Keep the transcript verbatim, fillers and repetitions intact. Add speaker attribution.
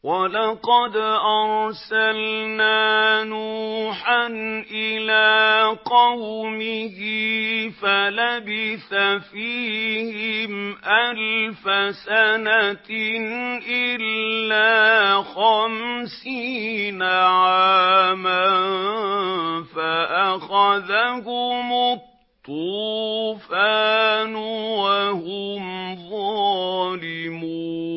Speaker 1: وَلَقَدْ أَرْسَلْنَا نُوحًا إِلَىٰ قَوْمِهِ فَلَبِثَ فِيهِمْ أَلْفَ سَنَةٍ إِلَّا خَمْسِينَ عَامًا فَأَخَذَهُمُ الطُّوفَانُ وَهُمْ ظَالِمُونَ